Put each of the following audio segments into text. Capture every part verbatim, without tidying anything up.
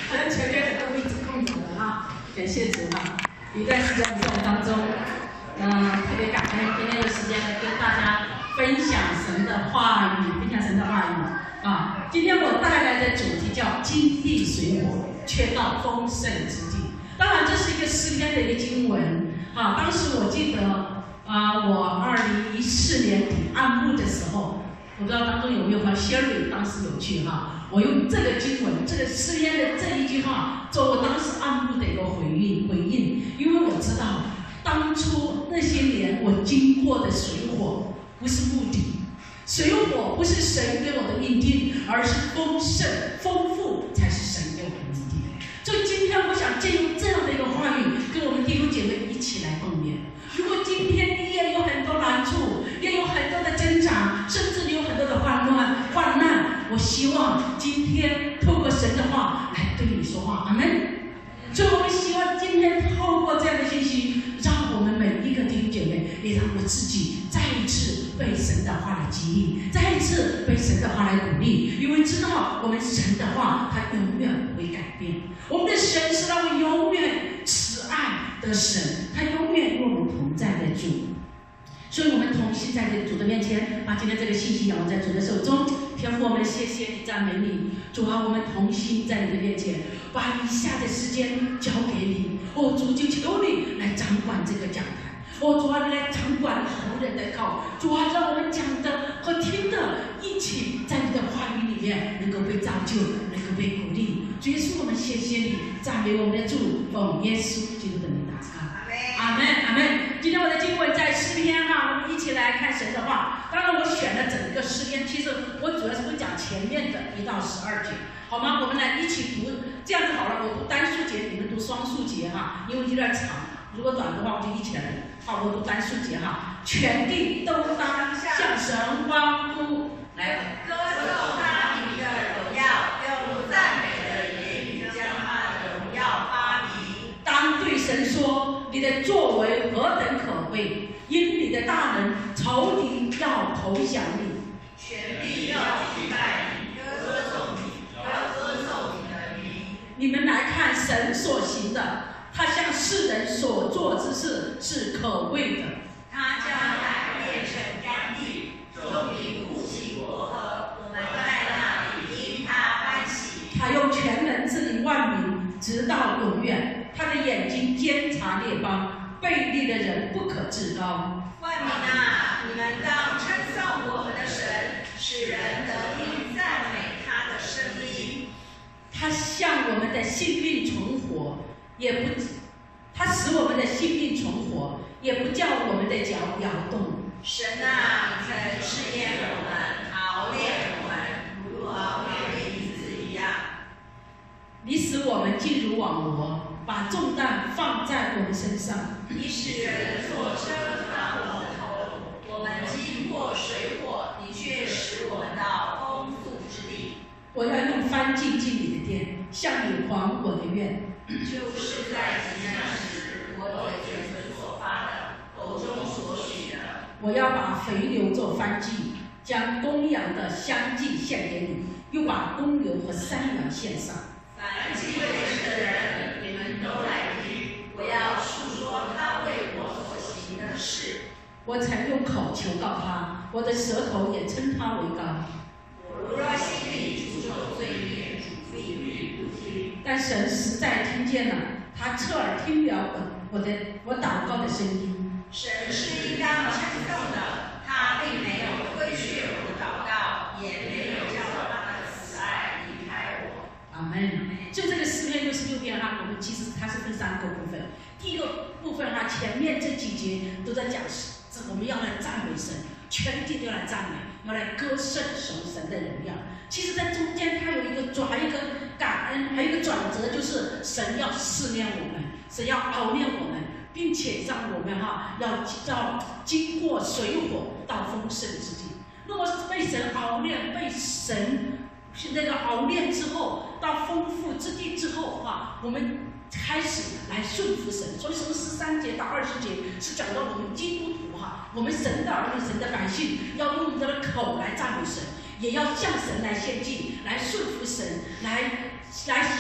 好像前面很多位置空着了哈，感谢主哈。一段时间在我们当中，嗯、呃，特别感恩今天的时间跟大家分享神的话语，分享神的话语啊。今天我带来的主题叫金地水火，却到丰盛之地。当然，这是一个诗篇的一个经文啊。当时我记得啊，我二零一四年底按牧的时候，我不知道当中有没有朋友 Sherry 当时有去哈。我用这个经文，这个诗篇的这一句话，做我当时按牧的一个回应回应，因为我知道当初那些年我经过的水火不是目的，水火不是神给我的命定，而是丰盛丰富才是神给我的命定。所以今天我想借用这样的一个话语，跟我们弟兄姐妹一起来共勉。如果今天你也有很多难处，也有很多的挣扎，甚至你有很多的患难患难，我希望今天透过神的话来对你说话，阿们。所以我们希望今天透过这样的信息，让我们每一个弟兄姐妹，也让我自己再一次被神的话来激励，再一次被神的话来鼓励，因为知道我们神的话它永远不会改变，我们的神是让我们永远慈爱的神，他永远与我们同在的主。所以我们同心在主的面前，把今天这个信息仰望在主的手中。天父，我们谢谢你，赞美你。主啊，我们同心在你的面前，把以下的时间交给你。哦，主，就求你来掌管这个讲台。哦，主啊，你来掌管仆人的口。主啊，让我们讲的和听的一起在你的话语里面能够被造就，能够被鼓励。主耶稣，我们谢谢你，赞美我们的主，奉耶稣基督的名祷告。阿门，阿门。今天我的经文在诗篇哈，我们一起来看神的话。当然，我选了整个诗篇，其实我主要是会讲前面的一到十二节，好吗？我们来一起读，这样子好了。我读单数节，你们读双数节哈，因为有点长。如果短的话，我就一起来读。好，我读单数节哈。全地都当向神欢呼，来歌颂他名的荣耀，用赞美的言语将他的荣耀发明。 当对神说，你的作为何等可贵，因你的大能，仇敌要投降你， 全地要敬拜你，歌颂你，要歌颂你的名。 你们来看神所行的，他向世人所做之事是可畏的。 他将海变成干地，众民哭泣过河，我们在那里因他欢喜。 他用全能治理万民，直到永远。他的眼睛监察列邦，悖逆的人不可自高。 万民啊，你们当称颂我们的神，使人得听赞美他的声音。 他向我们的性命存活，也不，他使我们的性命存活，也不叫我们的脚摇动。 神啊，你曾试验我们，熬炼我们，如熬炼银子一样。 你使我们进入网罗，把重担放在我们身上。 你使人坐车当我们头，我们经过水火，你却使我们到丰富之地。 我要用翻进进你的殿，向你还我的愿。 就是在极难时，我的嘴唇所发的，口中所许的。 我要把肥牛做燔祭，将公羊的香祭献给你，又把公牛和山羊献上。 凡敬畏神的人，你们都来听，我要述说他为我所行的事。 我曾用口求告他，我的舌头也称他为高。 我若心里主受罪孽，主必不听。 但神实在听见了，他侧耳听了我我的我祷告的声音。 神是应当称颂的，他并没有推却我的祷告，也没有叫他的慈爱离开我。 阿门。就这个诗篇六十六篇哈，我们其实它是分三个部分。第一个部分哈，前面这几节都在讲，这我们要来赞美神，全体都要来赞美，要来歌颂神的荣耀。其实，在中间它有一个转一个感恩，还有一个转折，就是神要试炼我们，神要熬炼我们，并且让我们哈要要经过水火到丰盛之地。如果是被神熬炼，被神是那个熬炼之后，到丰富之地之后哈，我们开始来顺服神。所以从十三节到二十节是讲到我们基督徒哈，我们神的儿女、神的百姓要用我们的口来赞美神，也要向神来献祭，来顺服神，来来降服在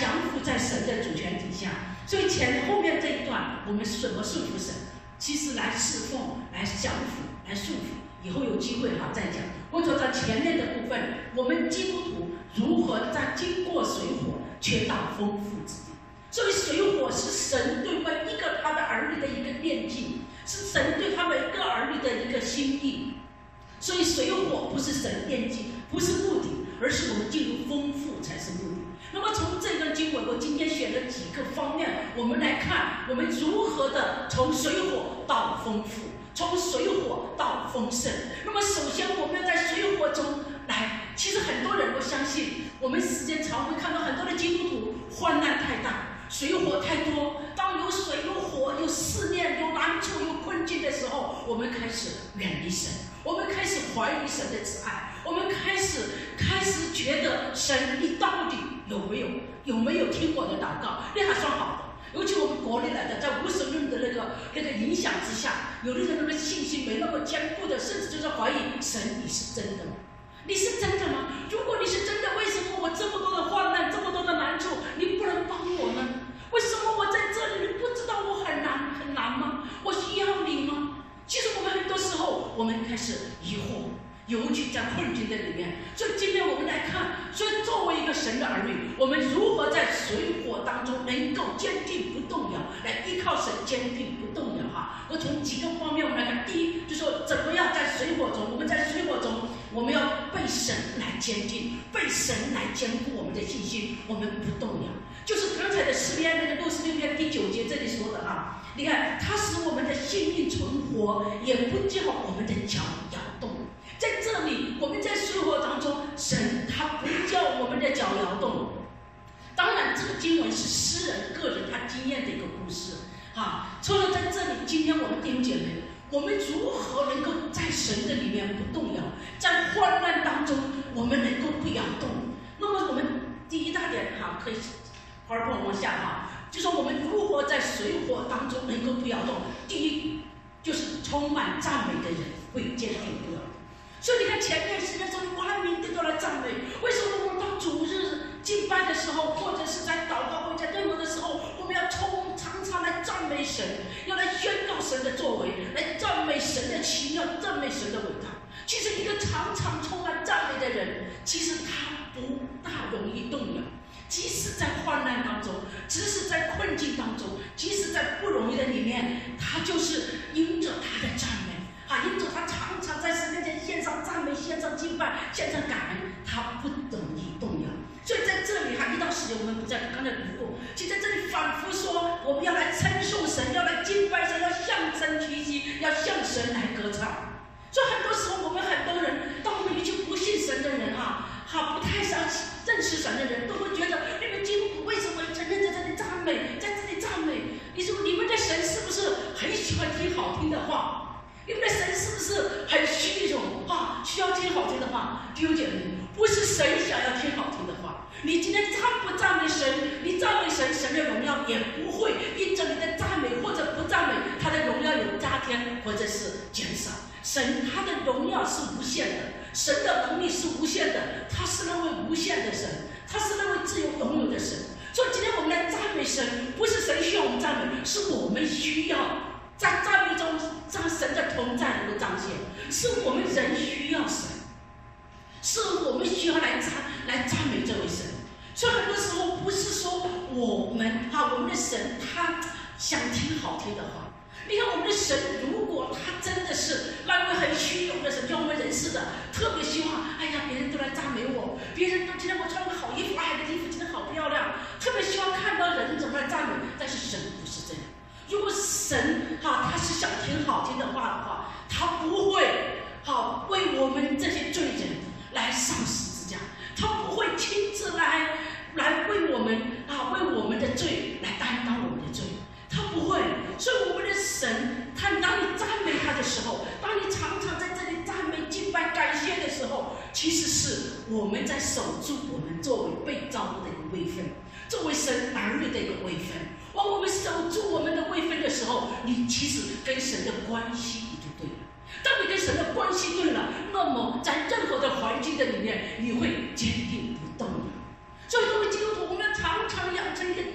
在神的主权底下。所以前后面这一段，我们怎么顺服神？其实来侍奉、来降服、来顺服，以后有机会哈再讲。或者在前面的部分，我们基督徒如何在经过水火，却到丰富之地。所以水火是神对每一个他的儿女的一个念境，是神对他每一个儿女的一个心意。所以水火不是神念境，不是目的，而是我们进入丰富才是目的。那么从这段经文，我今天选了几个方面，我们来看我们如何的从水火到丰富，从水火到丰盛。那么首先我们要在水火中来，其实很多人我相信，我们时间长会看到很多的基督徒患难太大，水火太多，当有水有火有试炼有难处有困境的时候，我们开始远离神，我们开始怀疑神的慈爱，我们开始开始觉得神你到底有没有有没有听我的祷告？你还算好的。尤其我们国内来的，在无神论的那个那个影响之下，有的人那个信心没那么坚固的，甚至就是怀疑神你是真的吗？你是真的吗？如果你是真的，为什么我这么多的患难，这么多的难处，你不能帮我呢？为什么我在这里，你不知道我很难很难吗？我需要你吗？其实我们很多时候，我们开始疑惑。游去在困境的里面，所以今天我们来看，所以作为一个神的儿女，我们如何在水火当中能够坚定不动摇，来依靠神坚定不动摇哈。我从几个方面我们来看，第一就是说怎么样在水火中，我们在水火中，我们要被神来坚定，被神来坚固我们的信心，我们不动摇。就是刚才的诗篇那个六十六篇第九节这里说的哈，你看它使我们的性命存活，也不叫我们的脚摇动。在这里，我们在水火当中，神他不叫我们的脚摇动。当然，这个经文是诗人个人他经验的一个故事啊。除了在这里，今天我们弟兄姐妹，我们如何能够在神的里面不动摇，在患难当中我们能够不摇动？那么我们第一大点哈，可以花儿往下哈，就说我们如何在水火当中能够不摇动。第一，就是充满赞美的人会坚定不摇动。所以你看前面是那种万民都来赞美，为什么我们到主日敬拜的时候，或者是在祷告会在任何的时候，我们要充常常来赞美神，要来宣告神的作为，来赞美神的奇妙，赞美神的伟大。其实一个常常充满赞美的人，其实他不大容易动摇，即使在患难当中，即使在困境当中，即使在不容易的里面，他就是因着他的赞美啊，因着他常常在神面前献上赞美、献上敬拜、献上感恩，他不容易动摇。所以在这里哈，一到十节我们不在刚才读过，就在这里反复说，我们要来称颂神，要来敬拜神，要向神屈膝，要向神来歌唱。所以很多时候，我们很多人，当我们一群不信神的人哈，哈不太想认识神的人，都会觉得你们基督徒为什么承认在这里赞美，在这里赞美？你说你们的神是不是很喜欢听好听的话？你们的神是不是很虚荣啊？需要听好听的话？弟兄姐妹，不是神想要听好听的话。你今天赞不赞美神？你赞美神，神的荣耀也不会因着你的赞美或者不赞美，他的荣耀有加添或者是减少。神他的荣耀是无限的，神的能力是无限的，他是那位无限的神，他是那位自由拥有的神。所以今天我们来赞美神，不是神需要我们赞美，是我们需要。在赞美中，让神的同在能够彰显，是我们人需要神，是我们需要来赞来赞美这位神。所以很多时候不是说我们啊，我们的神他想听好听的话。你看我们的神，如果他真的是那位很虚荣的神，就像我们人似的，特别希望，哎呀，别人都来赞美我，别人都今天我穿个好衣服，哎，这衣服今天好漂亮，特别希望看到人怎么来赞美。但是神不是这样。如果神哈、啊、他是想听好听的话的话，他不会好、啊、为我们这些罪人来上十字架，他不会亲自来来为我们啊为我们的罪来担当我们的罪，他不会。所以我们的神，他当你赞美他的时候，当你常常在这里赞美、敬拜、感谢的时候，其实是我们在守住我们作为被造物的一个位分，作为神儿女的一个位分。当我们守住我们的位分的时候，你其实跟神的关系你就对了。当你跟神的关系对了，那么在任何的环境的里面，你会坚定不动的。所以作为基督徒，我们要常常养成一个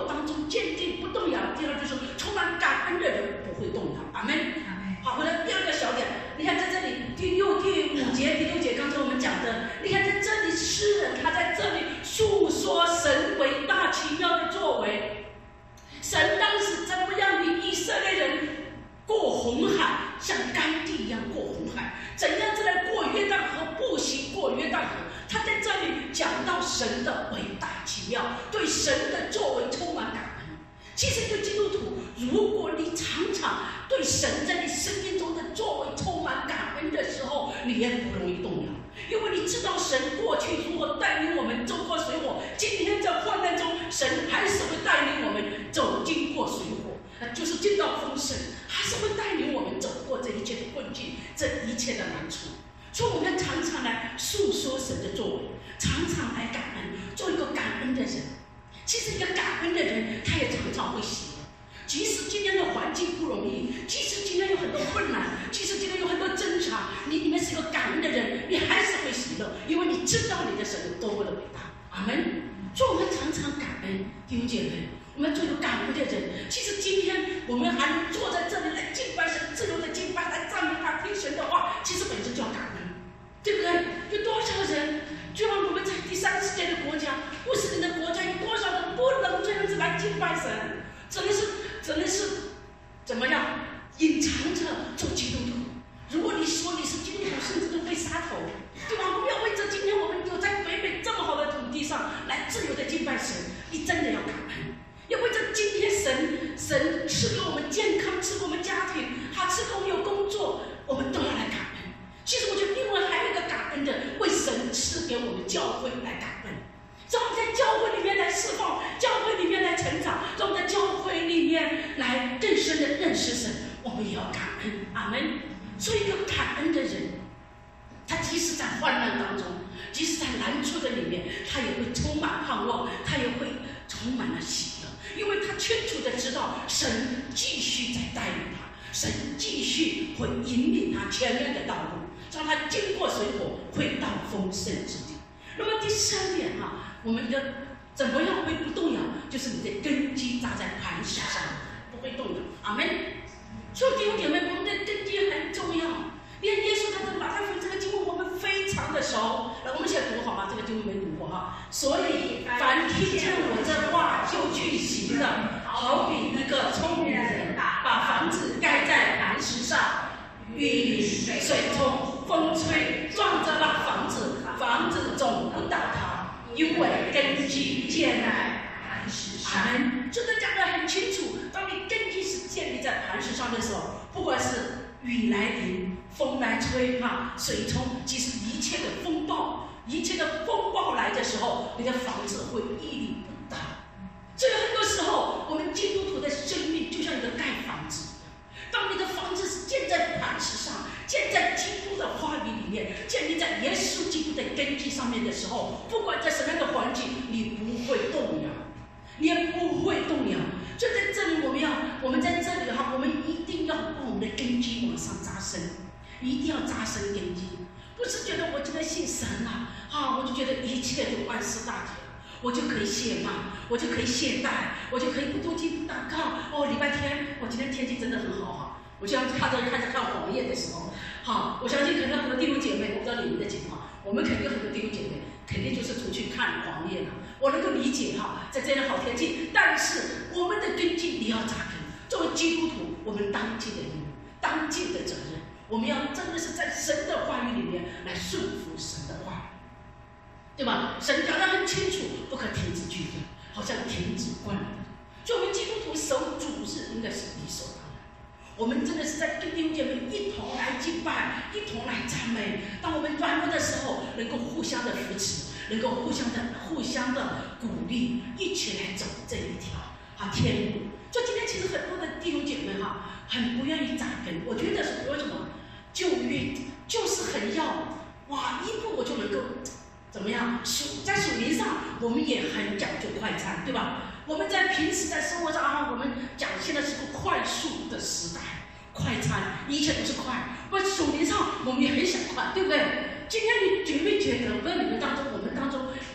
我当中坚定不动摇。第二就是充满感恩的人不会动摇。阿门。好，回来第二个小点，你看在这里第六、第五节、第六节，刚才我们讲的，你看在这里诗人他在这里诉说神伟大奇妙的作为，神当时怎么样与以色列人过红海，像甘地一样过红海，怎样在那过约旦河，步行过约旦河。他在这里讲到神的伟大奇妙，对神的作为充满感恩。其实对基督徒，如果你常常对神在你生命中的作为充满感恩的时候，你也不容易动摇，因为你知道神过去如何带领我们走过水火，今天在患难中，神还是会带领我们走经过水火，那就是进到丰盛，还是会带领我们走过这一切的困境，这一切的难处。所以我们常常来诉说神的作为，常常来感恩，做一个感恩的人。其实一个感恩的人，他也常常会喜乐。即使今天的环境不容易，即使今天有很多困难，即使今天有很多挣扎，你里面是一个感恩的人，你还是会喜乐，因为你知道你的神有多么的伟大。阿门。所以我们常常感恩，弟兄姐妹，我们做一个感恩的人。其实今天我们还能坐在这里来敬拜神，自由的敬拜，来赞美他，听神的话，其实本身就要感恩，对不对？有多少人，就让我们在第三世界的国家，穆斯林的国家，有多少人不能这样子来敬拜神？只能是，只能是怎么样隐藏着做基督徒。如果你说你是基督徒，甚至都被杀头，对吧？我们要为着今天我们有在北美这么好的土地上来自由的敬拜神，你真的要感恩。要为着今天神神赐给我们健康，赐给我们家庭，他赐给我们有工作，我们都要来感恩。其实我觉得另外还有一个感恩的，为神赐给我们教会来感恩，让我们在教会里面来释放，教会里面来成长，让我们在教会里面来更深的认识神，我们也要感恩。阿门。做一个感恩的人，他即使在患难当中，即使在难处的里面，他也会充满盼望，他也会充满了喜乐，因为他清楚的知道神继续在带领他，神继续会引领他前面的道路，让他经过水火，会到丰盛之地。那么第三点啊，我们的怎么样会不动摇？就是你的根基扎在磐石上，不会动摇。阿门。所以弟兄姐妹，我们的根基很重要。因为耶稣在这马太福音这个经文我们非常的熟，来我们一起读好吗？这个经文没读过哈。所以凡听见我这话就去行的，好比一个聪明人把房子盖在磐石上，雨淋水冲风吹，撞着那房子，房子总不倒塌，因为根基建在磐石上。阿门。这个讲得很清楚，当你根基是建立在磐石上的时候，不管是雨来淋，风来吹，哈，水冲，其实一切的风暴，一切的风暴来的时候，你的房子会屹立不倒。所以很多时候，我们基督徒的生命就像一个盖房子一样，当你的房子是建在磐石上，建在基督的话语里面，建立在耶稣基督的根基上面的时候，不管在什么样的环境，你不会动摇，你也不会动摇。所以在这里，我们要，我们在这里哈，我们一定要把我们的根基往上扎深，一定要扎深根基。不是觉得我今天信神了，啊，我就觉得一切就万事大吉了，我就可以懈慢，我就可以懈怠，我就可以不读经不祷告。哦，礼拜天，我、哦、今天天气真的很好哈。我就像看着开始看黄页的时候，好，我相信可能很多弟兄姐妹，我不知道你们的情况，我们肯定很多弟兄姐妹肯定就是出去看黄页了。我能够理解哈，在这样的好天气，但是我们的根基你要扎根。作为基督徒，我们当尽的义务，当尽的责任，我们要真的是在神的话语里面来顺服神的话语，对吧？神讲得很清楚，不可停止聚会，好像停止惯例。所以我们基督徒守主日应该是理所当然。我们真的是在跟弟兄姐妹一同来敬拜，一同来赞美。当我们软弱的时候，能够互相的扶持，能够互相的、互相的鼓励，一起来走这一条啊天路。所以今天其实很多的弟兄姐妹哈，很不愿意扎根。我觉得是为什么？就愿就是很要哇，一步我就能够怎么样？属在属灵上，我们也很讲究快餐，对吧？我们在平时在生活上啊，我们讲现在是个快速的时代，快餐一切都是快。不，属灵上我们也很想快，对不对？今天你觉没觉得？我不知道你们当中，我们当中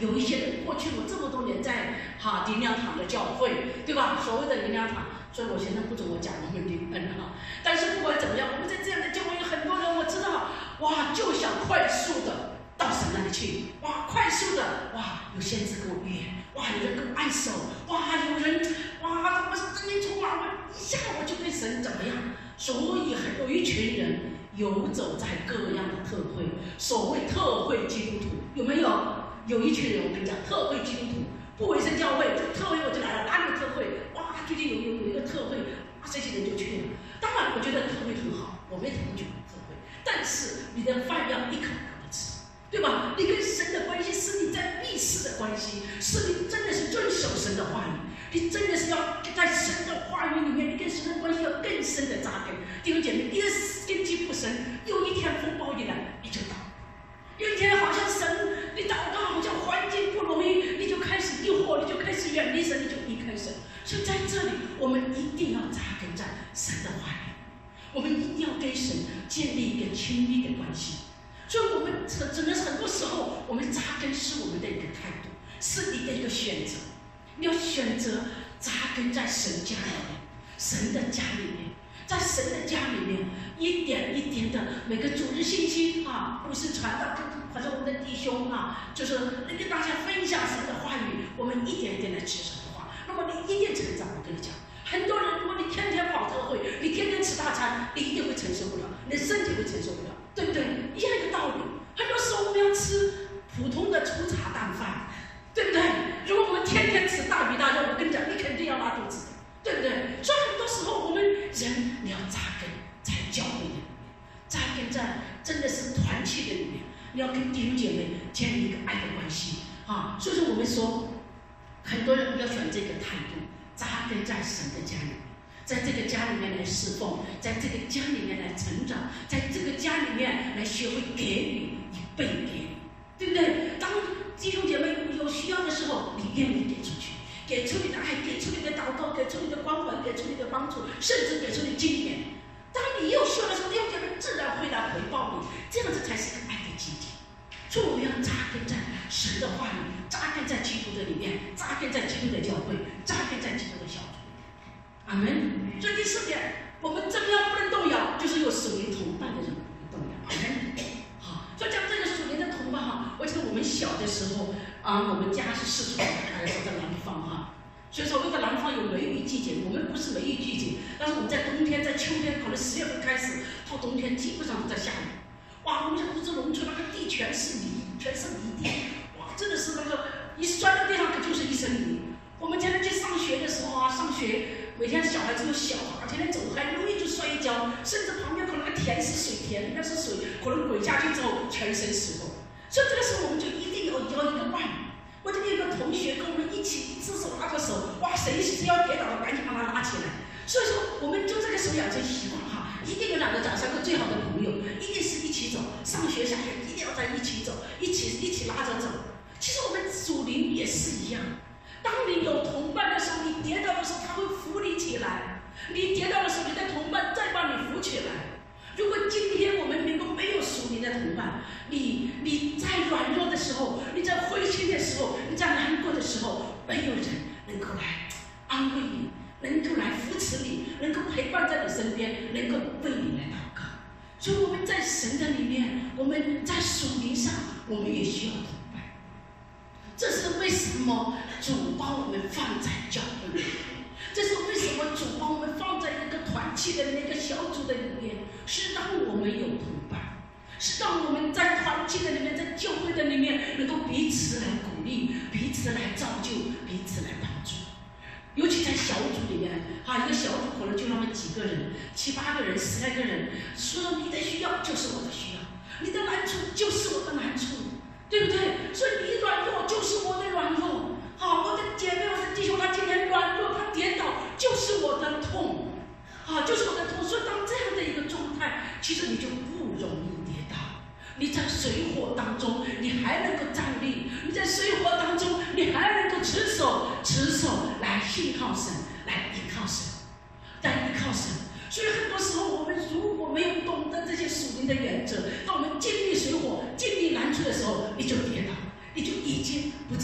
有一些人过去我这么多年在哈灵粮堂的教会，对吧？所谓的灵粮堂，所以我现在不准我讲我们灵恩哈。但是不管怎么样，我们在这样的教会有很多人，我知道，哇，就想快速的到神那里去，哇，快速的，哇，有先知跟我约，哇，有人跟我按手，哇，有人，哇，怎么是真灵充满我，一下我就对神怎么样？所以很有一群人游走在各样的特会，所谓特会基督徒，有没有？有一群人，我跟你讲，特会基督徒，不为圣教会，就特会我就来了，哪里有特会？哇，最近有有有一个特会，啊，这些人就去了。当然，我觉得特会很好，我没谈拒特会，但是你的饭要一口口的吃，对吧？你跟神的关系是你在密室的关系，是你真的是遵守神的话语，你真的是要在神的话语里面，你跟神的关系要更深的扎根。弟兄姐妹，你的根基不深，有一天风暴一来，你就倒。有一天好像神，你祷告好像环境不容易，你就开始疑惑，你就开始远离神，你就离开神。所以在这里，我们一定要扎根在神的话语，我们一定要跟神建立一个亲密的关系。所以，我们真的是很多时候，我们扎根是我们的一个态度，是你的一个选择。你要选择扎根在神家里面，神的家里面。在神的家里面，一点一点的，每个主日信息啊，不是传到，反正我们的弟兄啊，就是能跟大家分享神的话语，我们一点一点的吃神的话，那么你一定成长。我跟你讲，很多人，如果你天天跑特会，你天天吃大餐，你一定会承受不了，你的身体会承受不了，对不对？一样一个道理。很多时候我们要吃普通的粗茶淡饭，对不对？如果我们天天吃大鱼大肉，我跟你讲，你肯定要拉肚子的。对不对？所以很多时候我们人你要扎根在教会里面，扎根在真的是团契的里面，你要跟弟兄姐妹建立一个爱的关系啊。所以说我们说，很多人要选这个态度，扎根在神的家里面，在这个家里面来侍奉，在这个家里面来成长，在这个家里面来学会给予，以备给予，对不对？当弟兄姐妹有需要的时候，你愿意给出去。给出你的爱，给出你的祷告，给出你的关怀，给出你的帮助，甚至给出你金钱。当你有需要的时候，弟兄姐妹自然会来回报你，这样子才是一个爱的集体。所以我们要扎根在神的话语，扎根在基督的里面，扎根在基督的教会，扎根在基督的小组。阿门。所以第四点，我们怎么样不能动摇，就是有属灵同伴的人不能动摇。阿门。好，所以讲这个属灵的同伴哈，我记得我们小的时候啊，我们家是四川，还是在南方哈。所以说，为了南方有梅雨季节，我们不是梅雨季节，但是我们在冬天、在秋天，可能十月份开始到冬天，基本上都在下雨。哇，我们想这农村那个地全是泥，全是泥地，哇，真的是那个一摔到地上可就是一身泥。我们天天去上学的时候啊，上学每天小孩子又小啊，天天走很容易就摔一跤，甚至旁边可能那个田是水田，那是水，可能滚下去之后全身湿透。所以这个时候我们就一定要要一个伴。我这里有个同学跟我们一起只手拉着手，哇，谁只要跌倒了，赶紧把他拉起来。所以说，我们就这个时候养成习惯哈，一定有两个、两三个最好的朋友，一定是一起走，上学下学一定要在一起走，一起一起拉着走。其实我们属灵也是一样，当你有同伴的时候，你跌倒的时候，他会扶你起来；你跌倒的时候，你的同伴再把你扶起来。如果今天我们能够没有属灵的同伴，你你在软弱的时候，你在灰心的时候，你在难过的时候，没有人能够来安慰你，能够来扶持你，能够陪伴在你身边，能够为你来祷告。所以我们在神的里面，我们在属灵上，我们也需要同伴。这是为什么主把我们放在教会里面，这是为什么主把我们放在一个团契的那个小组的里面，是让我们有同伴，是让我们在团契的里面，在教会的里面，能够彼此来鼓励，彼此来造就，彼此来帮助。尤其在小组里面，啊，一个小组可能就那么几个人，七八个人，十来个人，说你的需要就是我的需要，你的难处就是我的难处，对不对？所以你软弱就是我的软弱。好，我的姐妹，我的弟兄，他今天软弱，他跌倒，就是我的痛，啊，就是我的痛。所以当这样的一个状态，其实你就不容易跌倒。你在水火当中，你还能够站立；你在水火当中，你还能够持守，持守来信靠神，来依靠神，来依靠神。所以很多时候，我们如果没有懂得这些属灵的原则，当我们经历水火、经历难处的时候，你就跌倒。你就已经不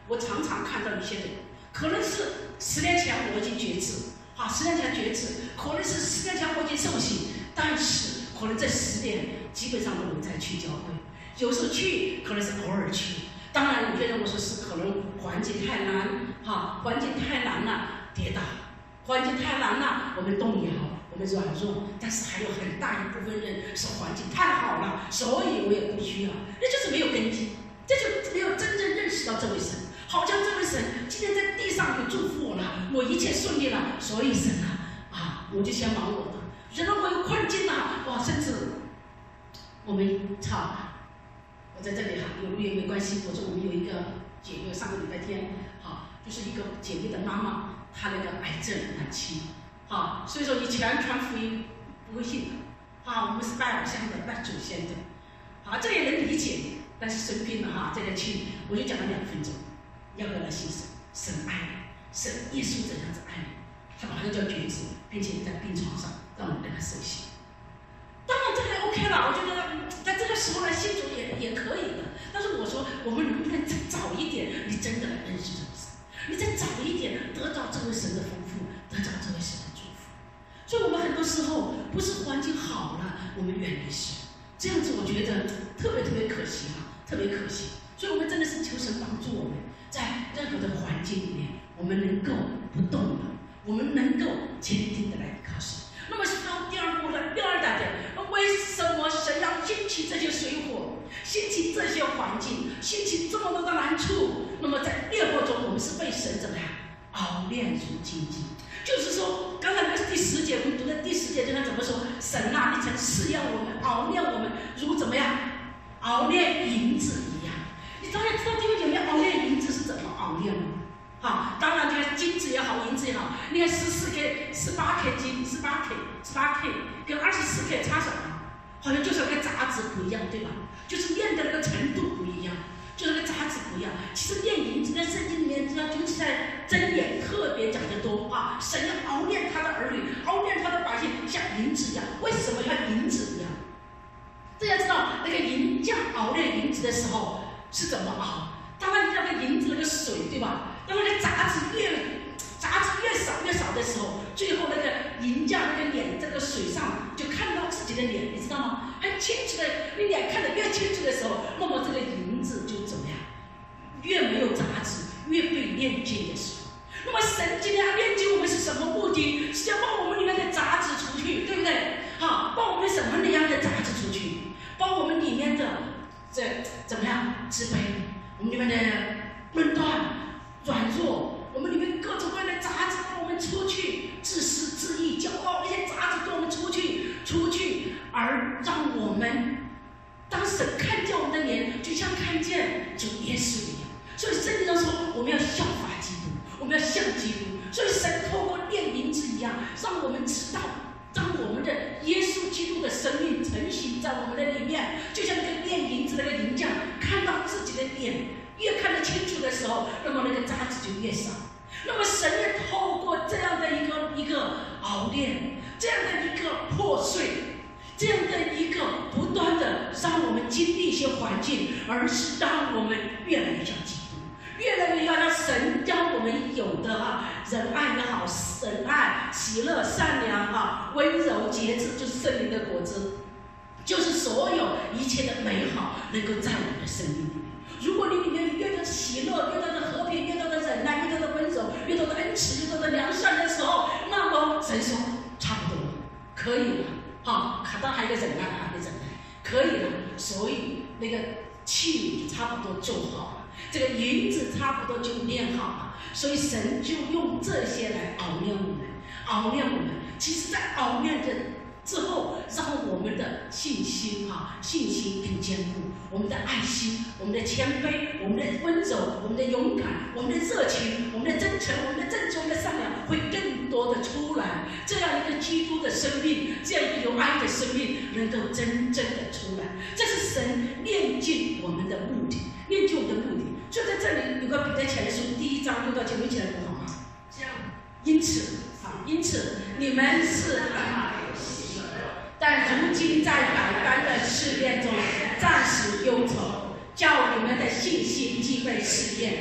我常常看到一些人，可能是十年前我已经觉知，啊，十年前觉知，可能是十年前我已经受洗，但是可能这十年基本上都没再去教会，有时候去可能是偶尔去。当然，有些人我说是可能环境太难，哈，环境太难了，跌倒；环境太难了，我们动摇，我们软弱。但是还有很大一部分人是环境太好了，所以我也不需要，那就是没有根基，这就没有真正认识到这位神。好像这位神今天在地上有祝福我了，我一切顺利了，所以神啊，啊，我就先忙我的。然后我有困境了，哇，甚至我们操。我在这里哈，有录也没关系。我说我们有一个姐妹，上个礼拜天，哈，就是一个姐妹的妈妈，她那个癌症晚期，哈，所以说以前传福音不会信的，哈，我们是拜偶像的，拜祖先的，啊，这也能理解。但是生病了哈，这个去我就讲了两分钟，要不要来信神？神爱你，神耶稣怎样子爱你？他马上就要觉知，并且在病床上让我们跟他受洗。当然这个 OK 了，我觉得在这个时候来信主也也可以的。但是我说，我们能不能再早一点，你真的来认识这位神？你再早一点得到这位神的丰富，得到这位神的祝福。所以我们很多时候不是环境好了，我们远离神，这样子我觉得特别特别可惜哈、啊，特别可惜。所以我们真的是求神帮助我们，在任何的环境里面，我们能够不动了，我们能够坚定的来靠神。那么到第二步的第二大点，为什么神要兴起这些水火，兴起这些环境，兴起这么多的难处？那么在烈火中，我们是被神怎么样熬炼如金金？就是说，刚才那个第十节，我们读的第十节，就他怎么说？神啊，你曾试验我们，熬炼我们，如怎么样？熬炼银子一样。你当然知道弟兄姐妹，熬炼银子是怎么熬炼吗？啊，当然，你看金子也好，银子也好，你看十四 K、十八 K 金、十八 K、十八 K 跟二十四 K 差什么？好像就是那个杂质不一样，对吧？就是炼的那个程度不一样，就是那个杂质不一样。其实炼银子在圣经里面，要尤其在箴言特别讲得多啊，神要熬炼他的儿女，熬炼他的百姓，像银子一样。为什么要银子一样？大家知道那个银匠熬炼银子的时候是怎么熬？当然，那个银子那个水，对吧？当那个杂质越杂质越少越少的时候，最后那个银匠那个脸这个水上就看到自己的脸，你知道吗？很清楚的，你脸看得越清楚的时候，那么这个银子就怎么样？越没有杂质，越被炼净的时候。那么神今天要炼净我们是什么目的？是要把我们里面的杂质出去，对不对？好，把我们什么样的杂质出去？把我们里面的这怎么样自卑？我们里面的论断、软弱，我们里面各种各样的杂质，让我们出去；自私自义、骄傲那些杂质，让我们出去，出去，而让我们当神看见我们的脸，就像看见主耶稣一样。所以圣经上说，我们要效法基督，我们要像基督。所以神透过炼银子一样，让我们知道，当我们的耶稣基督的生命成型在我们的里面，就像那个炼银子那个银匠看到自己的脸，越看得清楚的时候，那么那个杂质就越少。那么神也透过这样的一个一个熬炼，这样的一个破碎，这样的一个不断的让我们经历一些环境，而是让我们越来越像基督，越来越要让神将我们有的啊仁爱也好，仁爱、喜乐、善良啊、温柔、节制，就是圣灵的果子，就是所有一切的美好能够在我们的生命里面。如果你里面越多的喜乐，越多的和平，越多的忍耐，越多的温柔，越多的恩慈，越多的良善的时候，那么神说差不多了，可以了。好，卡当还有一个忍耐，还有忍耐，可以了。所以那个器皿就差不多做好了，这个银子差不多就炼好了。所以神就用这些来熬炼我们，熬炼我们。其实，在熬炼的之后，让我们的信心啊，信心更坚固，我们的爱心，我们的谦卑，我们的温柔，我们的勇敢，我们的热情，我们的真诚，我们的正直，我们的善良，会更多的出来。这样一个基督的生命，这样一个有爱的生命，能够真正的出来。这是神炼净我们的目的，炼净我们的目的。就在这里有个彼得前书第一章六到九，一起来读好吗？这样，因此啊，因此你们是很好的。但如今在百般的试炼中暂时忧愁，叫你们的信心既被试验，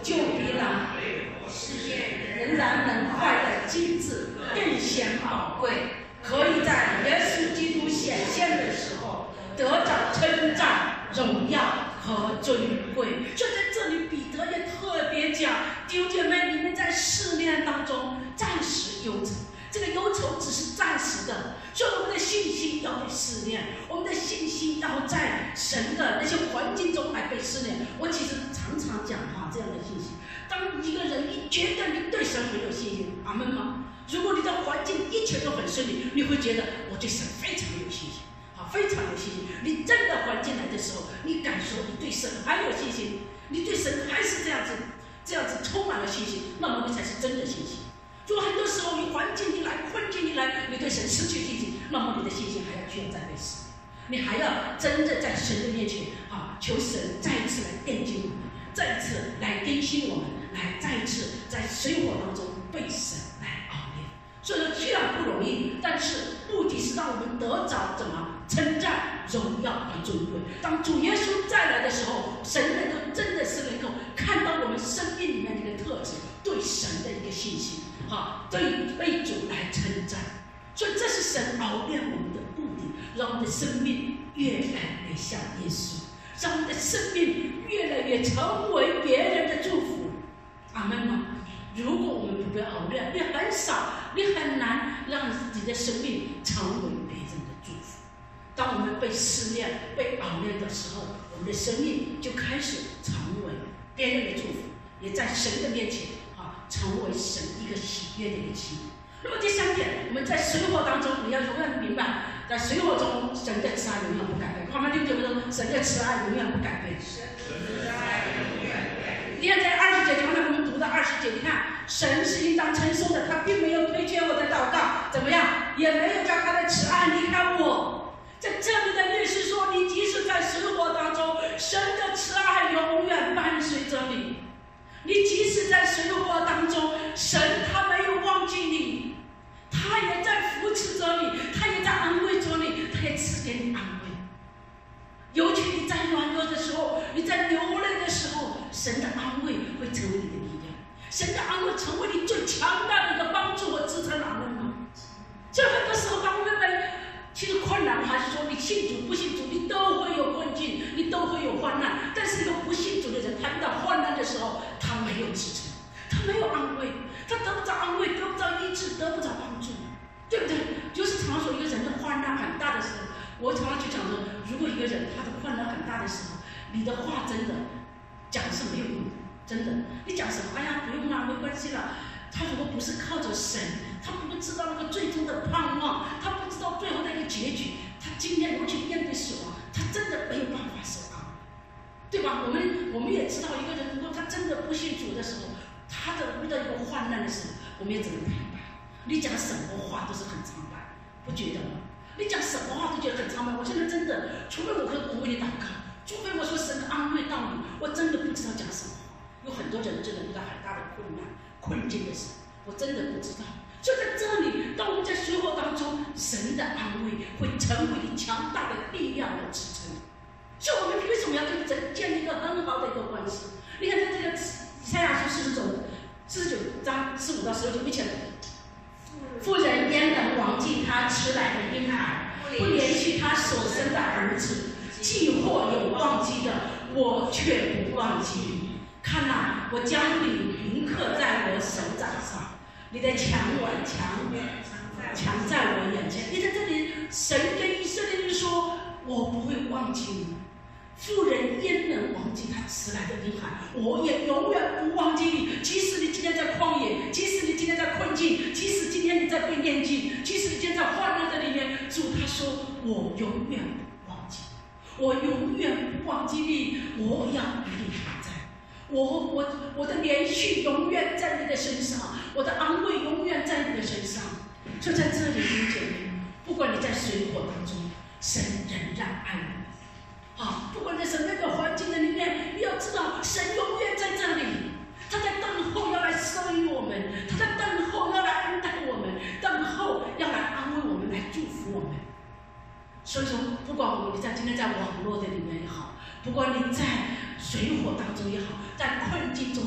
就比那世界仍然能坏的金子更显宝贵，可以在耶稣基督显现的时候得着称赞、荣耀和尊贵。就在这里，彼得也特别讲，弟兄姐妹，你们在试炼当中暂时忧愁，这个忧愁只是暂时的，所以我们的信心要被试炼，我们的信心要在神的那些环境中来被试炼。我其实常常讲哈这样的信息，当一个人你觉得你对神很有信心，阿门吗？如果你的环境一切都很顺利，你会觉得我对神非常有信心，好，非常有信心。你真的环境来的时候，你感受你对神还有信心，你对神还是这样子，这样子充满了信心，那么你才是真的信心。如果很多时候你环境一来，困境一来，你对神失去信心，那么你的信心还要需要再被试炼，你还要真的在神的面前啊，求神再一次来奠定我们，再一次来更新我们，来再一次在生活当中被神来熬炼。所以说虽然不容易，但是目的是让我们得着怎么称赞、荣耀和尊贵。当主耶稣再来的时候，神能够真的是能够看到我们生命里面的一个特质，对神的一个信心，哈，对被主来称赞。所以这是神熬炼我们的目的，让我们的生命越来越像耶稣，让我们的生命越来越成为别人的祝福。阿门吗？如果我们不被熬炼，你很少，你很难让自己的生命成为别人的祝福。当我们被试炼、被熬炼的时候，我们的生命就开始成为别人的祝福，也在神的面前啊，成为神一个喜悦的一个心。那么第三点，我们在生活当中，你要永远明白，在生活中，神的慈爱永远不改变。旁边弟兄们说，神的慈爱永远不改变。神的慈爱永远不改变。你看在二十节，刚才我们读的二十节，你看神是应当称颂的，他并没有推却我的祷告，怎么样，也没有叫他的慈爱离开我。在这里的意思说，你即使在生活当中，神的慈爱永远伴随着你。你即使在生活当中，神他没有忘记你，他也在扶持着你，他也在安慰着你，他也赐给你安慰。尤其你在软弱的时候，你在流泪的时候，神的安慰会成为你的力量，神的安慰成为你最强大的一个帮助和支撑。阿门吗？所以很多时候，当我们被其实困难，还是说你信主不信主，你都会有困境，你都会有患难。但是一个不信主的人，他遇到患难的时候，他没有支撑，他没有安慰，他得不着安慰，得不着医治，得不着帮助，对不对？就是常说一个人的患难很大的时候，我常常就讲说，如果一个人他的患难很大的时候，你的话真的讲是没有用的，真的，你讲什么？哎呀，不用啦，没关系啦。他如果不是靠着神，他不知道那个最终的盼望，他不知道最后的一个结局，他今天如果去面对死亡，他真的没有办法受安慰，对吧？我们我们也知道，一个人如果他真的不信主的时候，他的遇到一个患难的时候，我们也只能明白，你讲什么话都是很苍白，不觉得吗？你讲什么话都觉得很苍白。我现在真的，除非我可以我为你祷告，除非我说神的安慰到你，我真的不知道讲什么话。有很多人真的遇到很大的困难、困境的时候，我真的不知道。就在这里，当我们在生活当中，神的安慰会成为你强大的力量的支撑。所以，我们为什么要跟神建立一个很好的一个关系？你看，在这个以赛亚书四十九四十九章十五到十六节，以前妇人焉能忘记他迟来的婴孩，不怜恤他所生的儿子？既或有忘记的，我却不忘记你。看哪，我将你铭刻在我手掌上，你的强挽强强在我眼前。你在这里，神跟以色列人说：“我不会忘记你。”妇人焉能忘记他迟来的婴孩？我也永远不忘记你。即使你今天在旷野，即使你今天在困境，即使今天你在被炼净，即使你今天在患难的里面，主他说：“我永远不忘记你，我永远不忘记你，我要与你同在。”我我我的连续永远在你的身上，我的安慰永远在你的身上。就在这里，弟兄姐妹，不管你在生活当中，神仍然爱我们。啊，不管在什么样的环境的里面，你要知道，神永远在这里，他在等候要来收引我们，他在等候要来恩待我们，等候要来安慰我们，来祝福我们。所以说，不管我们在今天在网络的里面也好，不管你在水火当中也好，在困境中也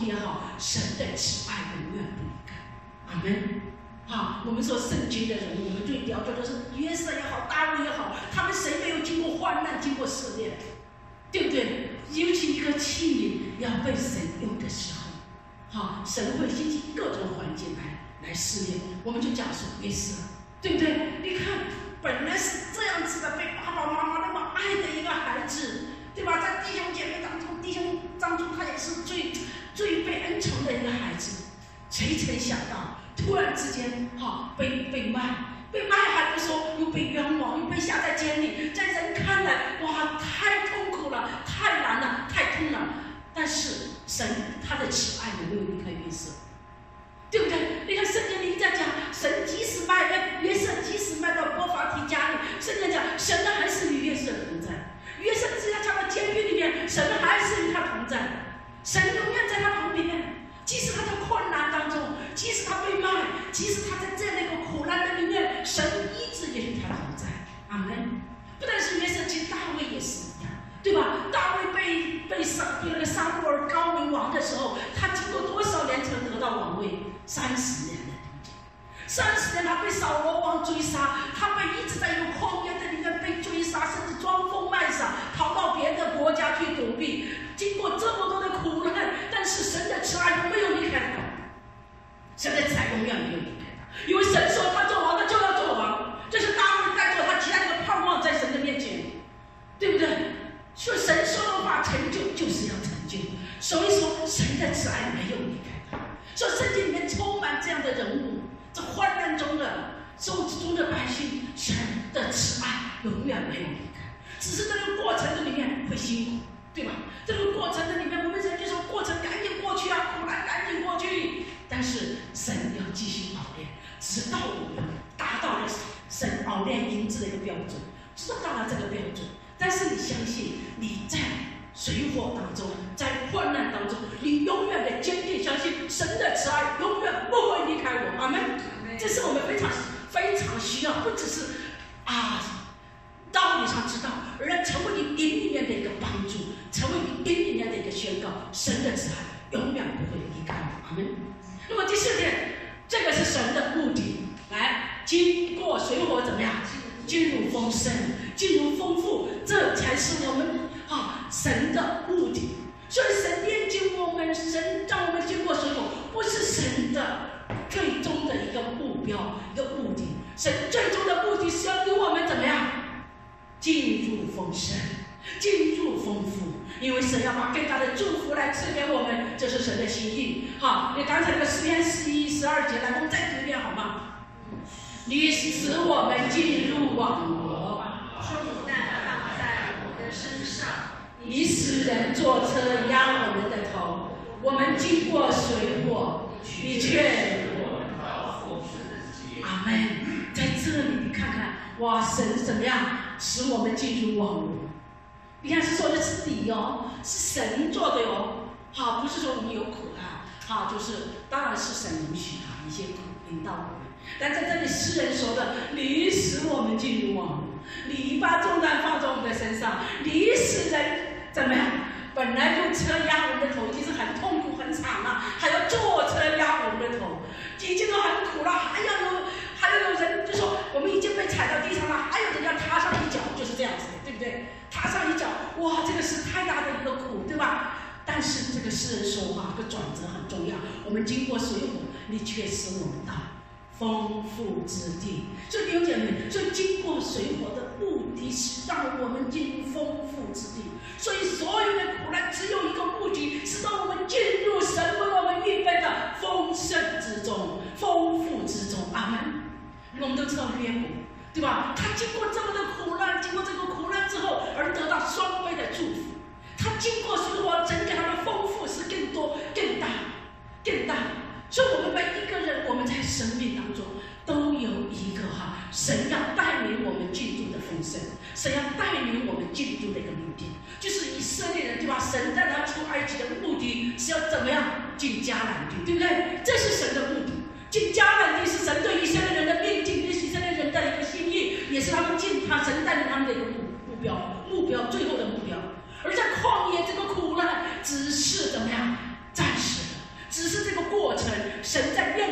也好，神的慈爱永远不离开。阿们。好，我们说圣经的人物，我们最了解的是约瑟也好，大卫也好，他们谁没有经过患难，经过试炼，对不对？尤其一个器皿要被神用的时候，好，神会兴起各种环境来来试炼。我们就讲说约瑟，对不对？你看，本来是这样子的，被爸爸妈妈那么爱的一个孩子，对吧？在弟兄姐妹当中，弟兄当中他也是最最被恩宠的一个孩子，谁曾想到？突然之间，哈，被被卖，被卖还不说，又被冤枉，又被下在监里，在人看来，哇，太痛苦了，太难了，太痛了。但是神他的慈爱有没有离开约瑟？对不对？你看圣经里在讲，神即使卖约瑟，即使卖到波法提家里，圣经讲，神还是与约瑟同在。约瑟是要加到监狱里面，神还是与他同在，神永远在他旁边。即使他在困难当中，即使他被卖，即使他在这样的一个苦难的里面，神一直也与他同在。阿门。不但是约瑟，其实大卫也是一样，对吧？大卫被被杀被那个撒母耳高为王的时候，他经过多少年才得到王位？三十年的时间。三十年他被扫罗王追杀，他被一直在一个旷野的里面被追杀，甚至装疯卖傻，逃到别的国家去躲避。经过这么多的苦难，但是神的慈爱都没有离开他，神的慈爱永远没有离开他，因为神说他做王，他就要做王，这是大卫带着他极大的盼望在神的面前，对不对？所以神说的话成就就是要成就，所以说神的慈爱没有离开他。所以圣经里面充满这样的人物，这患难中的受苦中的百姓，神的慈爱永远没有离开，只是这个过程的里面会辛苦，对吧？这个过程的里面，我们人就说过程赶紧过去啊，苦难赶紧过去。但是神要继续熬炼，直到我们达到了神熬炼银子的一个标准，直到了这个标准。但是你相信，你在水火当中，在患难当中，你永远的坚定相信神的慈爱永远不会离开我。阿们。这是我们非常非常需要，不只是啊道理上知道，而能成为你灵里面的一个帮助，成为你灵里面的一个宣告。神的慈爱永远不会离开我。阿们。那么第四点，这个是神的目的，来经过水火怎么样？进入丰盛，进入丰富，这才是我们啊神的目的。所以神炼净我们，神让我们经过水火，不是神的最终的一个目标，一个目的。神最终的目的是要给我们怎么样？进入丰盛，进入丰富。因为神要把更大的祝福来赐给我们，这是神的心意。好，你刚才那个诗篇十一、十二节，来，我们再读一遍好吗？你使我们进入网罗， 说苦难放在我们的身上， 你使人坐车压我们的头，我们经过水火，你却我们到丰盛的基业。阿们。在这里你看看，哇，神怎么样使我们进入网罗？你看是说的是底哦，是神做的哦。好，不是说我们有苦难，好，就是当然是神允许啊一些苦临到我们。但在这里诗人说的，你使我们进入网罗，你把重担放在我们的身上，你使人怎么样？本来用车压我们的头已经是很痛苦很惨了，还要坐车压我们的头，已经都很苦了，还要有还要有人就说我们已经被踩到地上了，还有人要踏上一脚，就是这样子的，对不对？踏上一脚，哇，这个是太大的一个苦，对吧？但是这个诗人说话，这个转折很重要。我们经过水火，你却使我们到丰富之地。所以弟兄姐妹，所以经过水火的目的是让我们进入丰富之地。所以所有的苦难只有一个目的，是让我们进入神为我们预备的丰盛之中、丰富之中。阿们。我们都知道约伯，对吧？他经过这么的苦难，经过这个苦难之后，而得到双倍的祝福。他经过水火，神给他的丰富是更多、更大、更大。所以，我们每一个人，我们在生命当中都有一个哈，神要带领我们进入的丰盛，神要带领我们进入的一个目的，就是以色列人，对吧？神带他出埃及的目的是要怎么样进迦南地，对不对？这是神的目的。进迦南地是神对以色列人的命定，对以色列人的一个心意，也是他们进他神带领他们的一个目目标，目标最后的目标。而在旷野这个苦难，只是怎么样暂时的。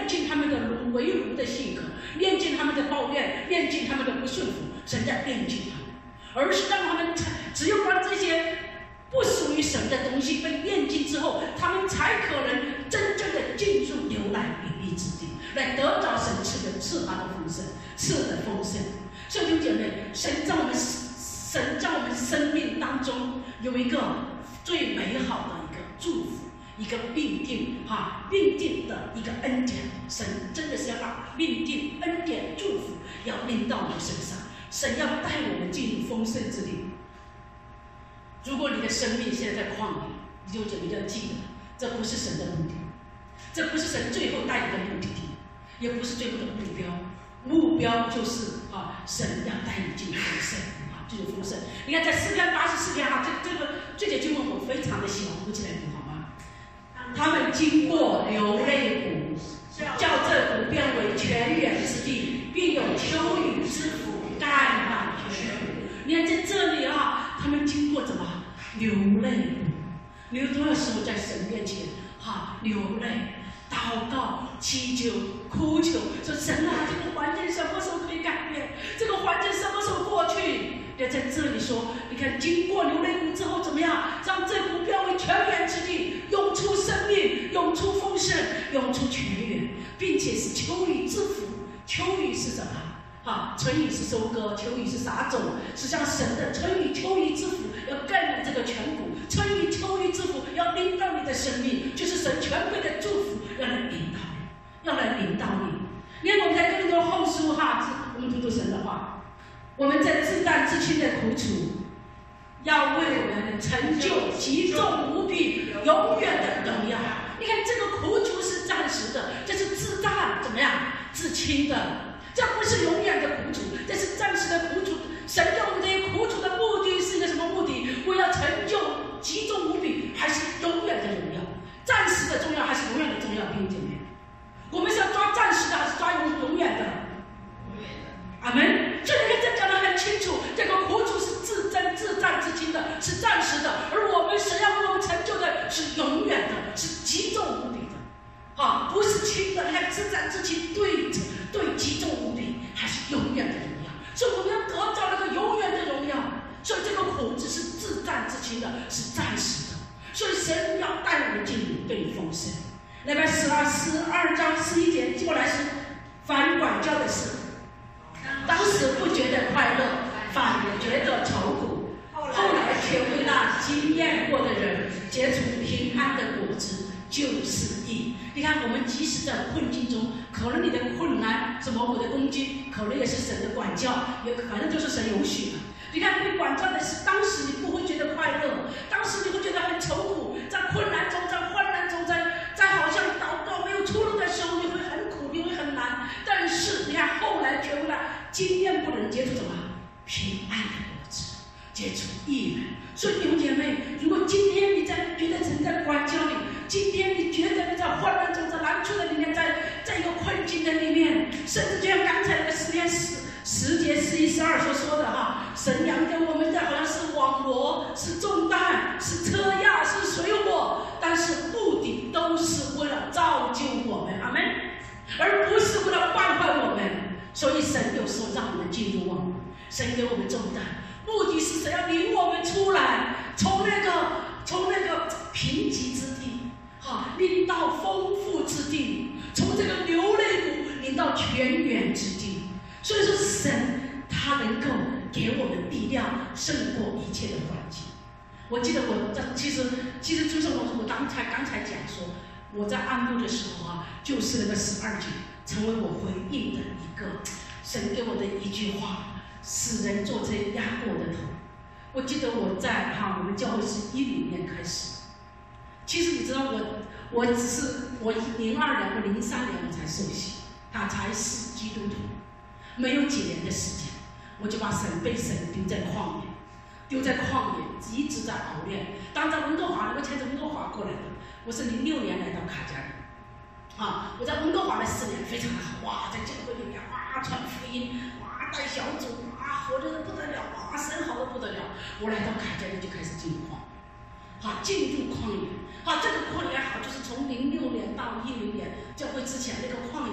炼尽他们的奴为奴的性格，炼尽他们的抱怨，炼尽他们的不顺服，神在炼尽他们，而是让他们只有让这些不属于神的东西被炼尽之后，他们才可能真正的进入流奶与蜜之地，来得着神赐的赐他的丰盛，赐的丰盛。所以弟兄姐妹，神在我们神在我们生命当中有一个最美好的一个祝福，一个命定哈，命定的一个恩典。神真的是要把命定、恩典、祝福要临到你身上，神要带我们进入丰盛之地。如果你的生命现在在旷野，你就姐妹要记得，这不是神的目的，这不是神最后带你的目的地，也不是最后的目标。目标就是啊，神要带你进入丰盛啊，进入丰盛。你看在诗篇八十四篇啊，这这个这节经文我非常的喜欢，读起来读好吗？他们经过流泪谷，叫这谷变为泉源之地，并有秋雨之福盖满全谷。你看在这里啊，他们经过怎么流泪谷？流多少时候在神面前哈、啊、流泪。祷告、祈求、哭求，说神啊，这个环境什么时候可以改变？这个环境什么时候过去？要在这里说，你看，经过流泪谷之后怎么样？让这谷变为泉源之地，涌出生命，涌出丰盛，涌出泉源，并且是秋雨之福。秋雨是什么？啊，春雨是收割，秋雨是撒种，是像神的春雨、秋雨之福要盖满这个全谷，春雨、秋雨之福要临到你的生命，就是神全备的祝福要来领导你，要来领导你。你看我们在哥林多后书哈，我们读读神的话，我们在自担自轻的苦楚，要为我们成就极重无比、永远的荣耀。你看这个苦楚是暂时的，这是自担怎么样？自轻的。这不是永远的苦楚，这是暂时的苦楚。神给我们这些苦楚的目的是一个什么目的？为了成就极重无比，还是永远的荣耀？暂时的重要还是永远的重要？弟兄姐妹，我们是要抓暂时的还是抓永永远的？ 永远的。 阿门。这里面这讲得很清楚，这个苦楚是自珍自战自轻的，是暂时的，而我们神要为我们成就的是永远的，是极重无比的。啊，不是轻的，你看自战自轻对着。对极重无比，还是永远的荣耀，所以我们要得到那个永远的荣耀。所以这个苦只是自战自轻的，是暂时的。所以神要带我们进入对丰盛。那么十二十二章十一节过来是凡管教的事，当时不觉得快乐，反而觉得愁苦，后来却为那经验过的人结出平安的果子，就是义。你看，我们即使在困境中，可能你的困难是魔鬼的攻击，可能也是神的管教，也反正就是神允许的。你看，被管教的是当时你不会觉得快乐，当时你会觉得很愁苦，在困难中，在患难中，在在好像祷告没有出路的时候，你会很苦，你会很难。但是你看，后来觉悟了，经验不能结出什么平安的果子，结出义来。所以弟兄姐妹，如果今天你在觉得神在管教你，今天你觉得你在患难中，在难处的里面，在在一个困境的里面，甚至就像刚才那个诗篇十十节十一十二所说的哈，神扬给我们的好像是网罗，是重担，是车压，是水火，但是目的都是为了造就我们，阿们，而不是为了败坏我们。所以神有时候让我们进入网罗，神给我们重担，目的是神要领我们出来，从那个从那个贫瘠之地。啊，领到丰富之地，从这个流泪谷领到泉源之地。所以说，神他能够给我们力量，胜过一切的环境。我记得我在其实其实就是我我刚才刚才讲说，我在暗部的时候啊，就是那个十二节成为我回应的一个神给我的一句话：使人坐车压过我的头。我记得我在哈我们教会是一零年开始。其实你知道我，我只是我零二年、我零三年我才受洗，他才是基督徒，没有几年的时间，我就把神被神丢在旷野，丢在旷野，一直在熬练。当在温哥华，我从温哥华过来的，我是零六年来到卡加里，啊，我在温哥华的四年非常好，哇，在教会里面哇传福音，哇带小组，哇活得不得了，哇神好的不得了。我来到卡加里就开始进入旷野。好，进入旷野。好，这个旷野好，就是从零六年到一零年教会之前那个旷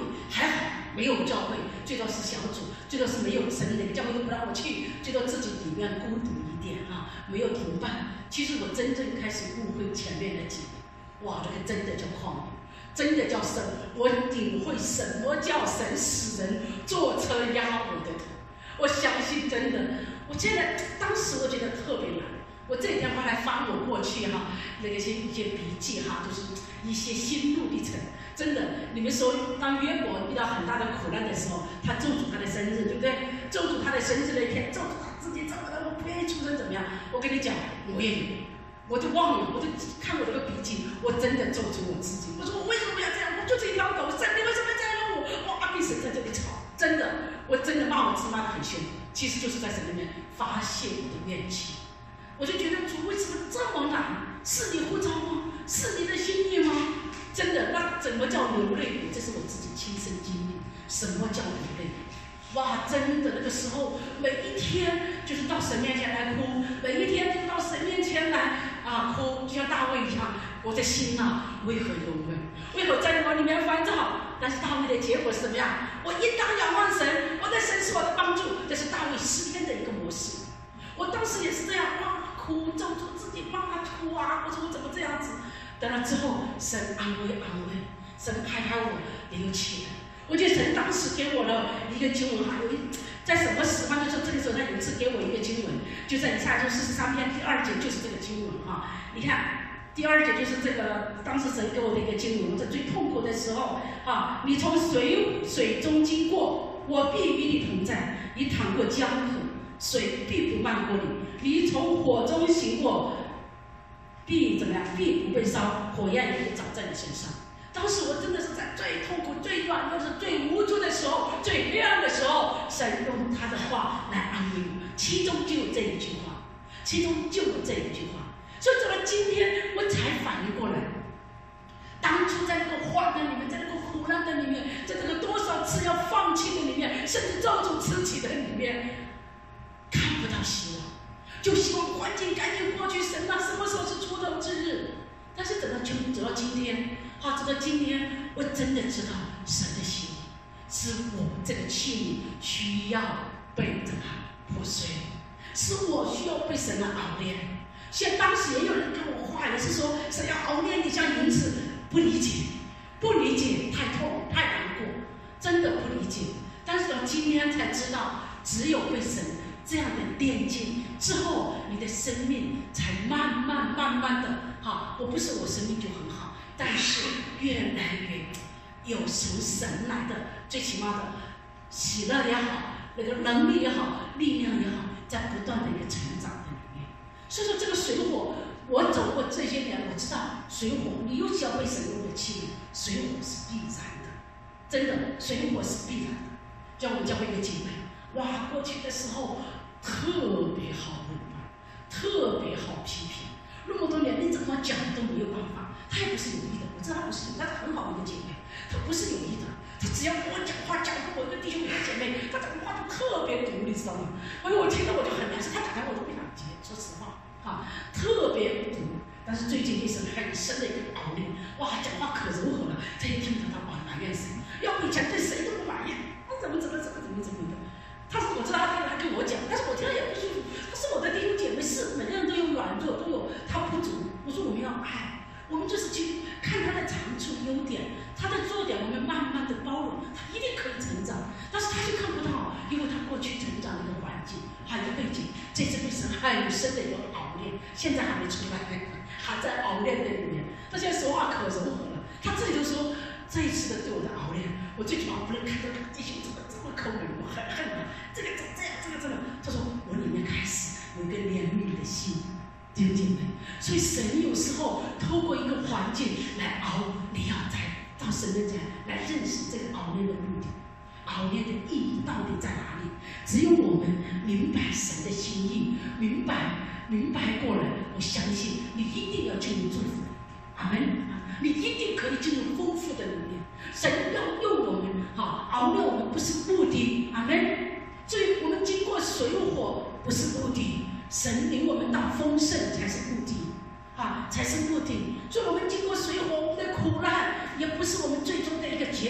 没有教会，最多是小组，最多是没有神的教会都不让我去，最多自己里面孤独一点啊，没有同伴。其实我真正开始误会前面的几年，哇，这个真的叫旷野，真的叫神，我领会什么叫神使人坐车压我的头。我相信真的，我现在当时我觉得特别难。我这几天回来翻我过去哈，那个些一些笔记哈，就是一些心路历程。真的，你们说，当约伯遇到很大的苦难的时候，他咒诅他的生日，对不对？咒诅他的生日那一天，咒诅他自己怎么的，我不愿意出生怎么样？我跟你讲，我也有，我就忘了，我就看我这个笔记，我真的咒诅我自己。我说我为什么要这样？我就这一条狗，神你为什么这样用我？我阿跟神在这里吵，真的，我真的骂我自己骂得很凶，其实就是在神里面发泄我的怨气。我就觉得主为什么这么难？是你呼召吗？是你的心意吗？真的，那怎么叫流泪？这是我自己亲身经历。什么叫流泪？哇，真的那个时候，每一天就是到神面前来哭，每一天就到神面前来啊哭，就像大卫一样。我的心啊，为何忧闷？为何在我里面烦躁？但是大卫的结果是什么样？我应当仰望神，我的神是我的帮助。这是大卫诗篇的一个模式。我当时也是这样，哇，哭，咒诅自己，骂哭啊！我说我怎么这样子？等了之后，神安慰安慰，神拍拍我，流起来。我觉得神当时给我了一个经文，还有一在什么时候？就是这个时候，他有一次给我一个经文，就在以赛亚书四十三篇第二节，就是这个经文啊。你看，第二节就是这个，当时神给我的一个经文，我在最痛苦的时候啊，你从水水中经过，我必与你同在；你淌过江河，水必不漫过你；你从火中行过，必怎么样？必不被烧，火焰也不着在你身上。当时我真的是在最痛苦、最软弱、是最无助的时候、最黑暗的时候，神用他的话来安慰我，其中就有这一句话，其中就有这一句话。所以到了今天，我才反应过来，当初在那个患难里面，在那个苦难的里面，在这个多少次要放弃的里面，甚至咒诅自己的里面，看不到希望，就希望环境赶紧过去。神啊，什么时候是出头之日？但是等到今走到今天，啊，走到今天，我真的知道神的心意，是我这个器皿需要被怎么破碎，是我需要被神来熬炼。现当时也有人跟我话，也是说神要熬炼你像银子，不理解，不理解，太痛太难过，真的不理解。但是到今天才知道，只有被神这样的炼净之后，你的生命才慢慢慢慢的，哈，我不是我生命就很好，但是越来越有从神来的，最起码的喜乐也好，那个能力也好，力量也好，在不断的一个成长的里面。所以说这个水火，我走过这些年，我知道水火，你尤其要被神用的器皿，水火是必然的，真的，水火是必然的。像我们教会一个姐妹，哇，过去的时候特别好论断，特别好批评，那么多年你怎么讲都没有办法。她也不是有意的，我知道她不是有意，她是很好的一个姐妹，她不是有意的，她只要跟我讲话，讲跟我一个弟兄一个姐妹，她讲话就特别毒，你知道吗？哎呦，我听到我就很难受，她讲的我都不想接，说实话，哈，特别毒。但是最近一是很深的一个熬炼，哇，讲话可柔和了，这一听到她哇埋怨神，要不以前对谁都不埋怨，她怎么怎么怎么怎么怎么的。他说我知道他他跟我讲，但是我听到也不舒服。他是我的弟兄姐妹，是每个人都有软弱，都有他不足。我说我们要爱，我们就是去看他的长处、优点，他的弱点，我们慢慢的包容，他一定可以成长。但是他就看不到，因为他过去成长的一个环境，还有背景，这次被神很深的一个熬炼，现在还没出来，还在熬炼的里面。他现在说话可柔和了，他自己就说这一次的对我的熬炼，我最起码不能看到弟兄怎么这么抠门，我很恨他。这个这这样，这个这个，他说我里面开始有一个怜悯的心，弟兄姐妹。所以神有时候透过一个环境来熬，你要在到神面前来认识这个熬炼的目的，熬炼的意义到底在哪里？只有我们明白神的心意，明白明白过来，我相信你一定要进入祝福，阿门。你一定可以进入丰富的里面。神要用我们，哈，熬炼我们不是目的，阿门。所以我们经过水火不是目的，神领我们到丰盛才是目的，啊，才是目的。所以我们经过水火，我们的苦难也不是我们最终的一个结果。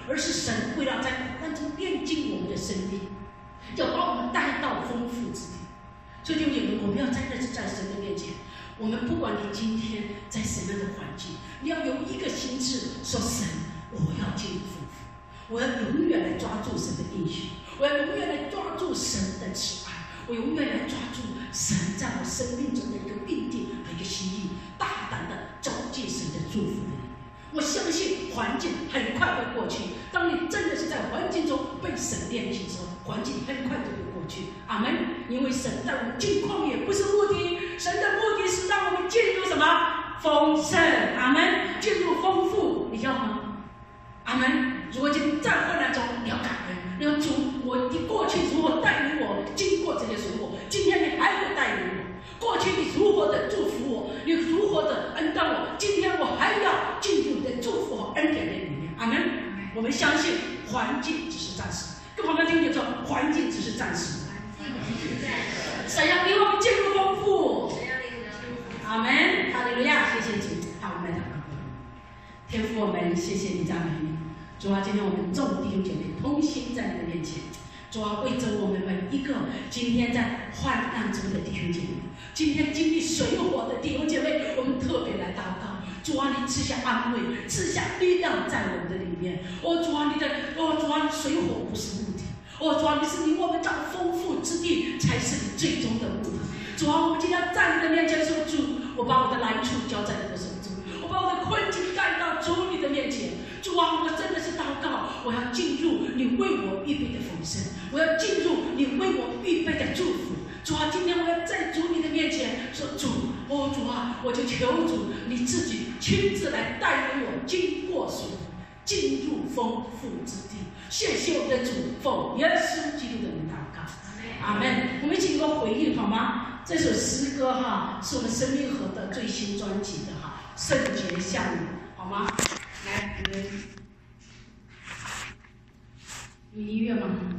而是神为了在苦难中炼净我们的生命，要把我们带到丰富之地。所以弟兄姐妹，我们要真的是在神的面前，我们不管你今天在什么样的环境，你要有一个心智说：神，我要进入丰富，我要永远来抓住神的应许，我要永远来抓住神的慈爱，我永远来抓住神在我生命中的一个命定和一个心意，大胆的走进神的祝福的里面。我相信环境很快会过去。当你真的是在环境中被神炼净之后，环境很快就会过去。阿门。因为神带我们进旷野不是目的，神的目的是让我们进入什么？丰盛。阿门。进入丰富，你要吗？阿门。如果今天在困难中，你要感恩，你要主，我的过去如何带领我经过这些水果，今天你还会带领我。过去你如何的祝福我，你如何的恩待我，今天我还要进入你的祝福和恩典的里面。阿门。我们相信环境只是暂时，跟旁边听见说，环境只是暂时。神要领我们进入丰富。阿门。哈利路亚，谢谢主。好，我们来祷告。天父，我们谢谢你赞美你。主啊，今天我们众弟兄姐妹同心在你的面前。主啊，为着我们每一个今天在患难中的弟兄姐妹，今天经历水火的弟兄姐妹，我们特别来祷告。主啊，你赐下安慰，赐下力量在我们的里面。哦，主啊，你的哦，主啊，水火不是目的。哦，主啊，你是领我们到丰富之地，才是你最终的目的。主啊，我们今天在你的面前说，主，我把我的难处交在你的手中，我把我的困境带到主你的面前。主啊，我真的是祷告，我要进入你为我预备的丰盛，我要进入你为我预备的祝福。主啊，今天我要在主你的面前说，主，哦主啊，我就求主你自己亲自来带领我经过水，进入丰富之地。谢谢我们的主，奉耶稣基督的名祷告，阿门。我们一起能够回应好吗？这首诗歌哈，是我们生命河的最新专辑的哈圣洁项目，好吗？来，我们有音乐吗？